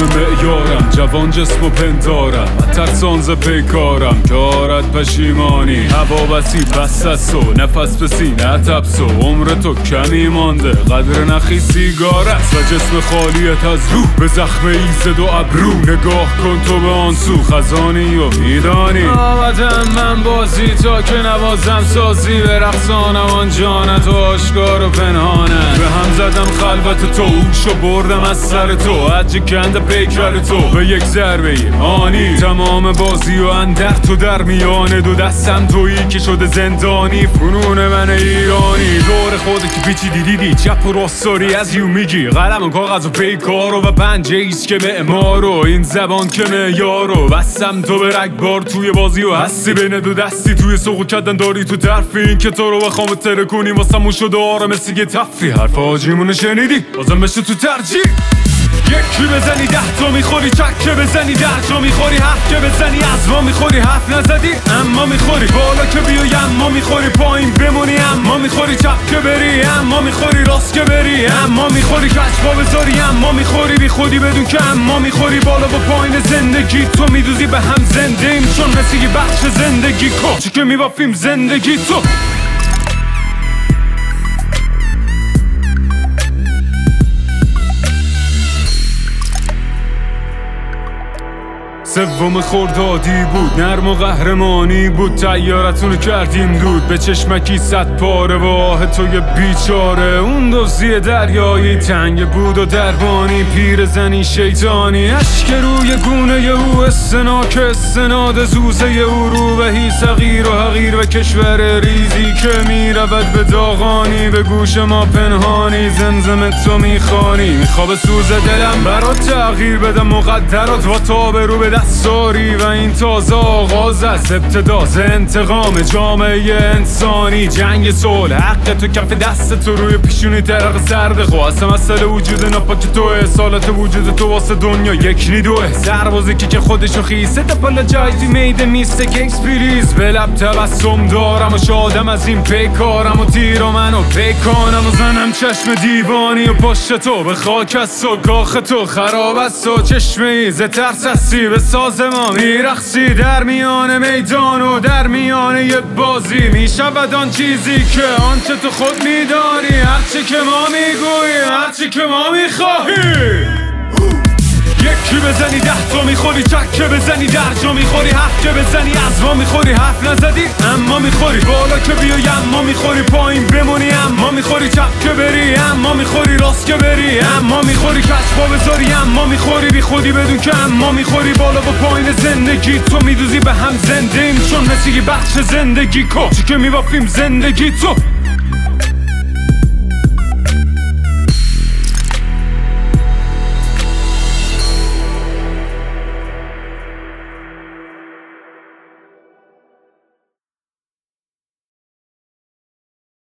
معیارم، جوان جسم و پندارم، ترسان ز پیکارم که آرد پشیمانی. هوا بسی بس است و نفس به سینه تبس و عمر تو کمی مانده، قدر نخی سیگار است و جسم خالیت از روح به زخم ایزد و ابرو. نگاه کن تو به آن سو، خزانی و میدانی آمدم من بازی تا که نوازم سازی، به رقصانم آن جانت و آشکار و پنهانم. به هم زدم خلوت تو، اوشو بردم از سر تو، عجی کند پیکر تو به یک ضربه آنی. تمام بازی و اندر تو در میانه دو دستم تویی که شده زندانی. فنون من ایرانی دور خودت که پیچی دیدی، چپ و راستاری از یو میگی، قلم و کاغذ و پیکارو و پنجه ایست که معمارو، این زبان که معیارو. بستم تو به رگبار توی بازی و هستی بین دو دستی، توی سوق و کدن داری تو طرفی، این که تو رو بخوام ترکونی واسمون شده آره مثل یه تفریح. حرف آجیمونو شنیدی بازم بشه تو ترجیح. یکی بزنی 10 تا میخوری، چکه بزنی 10 جا میخوری، حرف که بزنی از ما میخوری، حرف نزدی اما میخوری، بالا که بیای اما میخوری، پایین بمونی اما میخوری، چپ که بری اما میخوری، راست که بری اما میخوری، کشفا بذاری اما میخوری، بی خودی بدون که اما میخوری. بالا و پایین زندگی تو میدوزی به هم زنده ایم، چون مثل یه بخش زندگی کچی که میبافیم زندگی تو. سوم خردادی بود، نرم و قهرمانی بود، تیارتونو کردیم دود به چشمکی 100 پاره. و آه توی بیچاره اون دوزی دریایی تنگ بود و دربانی، پیر زنی شیطانی، اشک روی گونه او، استناک استناد زوزه او، روبهی صغیر و حقیر و کشور ریزی که میرود به داغانی، به گوش ما پنهانی زمزم تو میخوانی. میخواب سوز دلم برات تغییر بدم مقدرات و تاب رو به دستاری، و این تازه آغاز است ابتدا ز انتقام جامعه انسانی. جنگ صلح حق تو کف دست تو، روی پیشونی ترق سرد خواست مسئله وجود ناپاک تو، اصالت وجود تو واسه دنیا یک نیدوه. سربازی که خودشو خیسه تپالاجایزی میده میستک اکسپریز، به لب تبسم دارم و شادم از این پیکارم و تیر و منو پیکانم و زنم چشم دیوانی و پشت تو به خاک است و کاخ تو خراب است و چشمه ای ز ترس هستی به ساز ما میرخصی. در میان میدان و در میان یه بازی میشود آن چیزی که آنچه تو خود میدانی، هرچی که ما میگوییم هرچی که ما میخواهیم. یکی بزنی 10 تا میخوری، چکه بزنی 10 جا میخوری، حرف که بزنی از ما میخوری، حرف نزدی اما میخوری، بالا که بیای اما میخوری، پایین بمونی اما میخوری، چپ که بری اما میخوری، راست که بری اما میخوری، کشفا بذاری اما میخوری، بی خودی بدون که اما میخوری. بالا و پایین زندگی تو میدوزی به هم زنده ایم، چون مثل یه بخش زندگی کچی که میبافیم زندگی تو.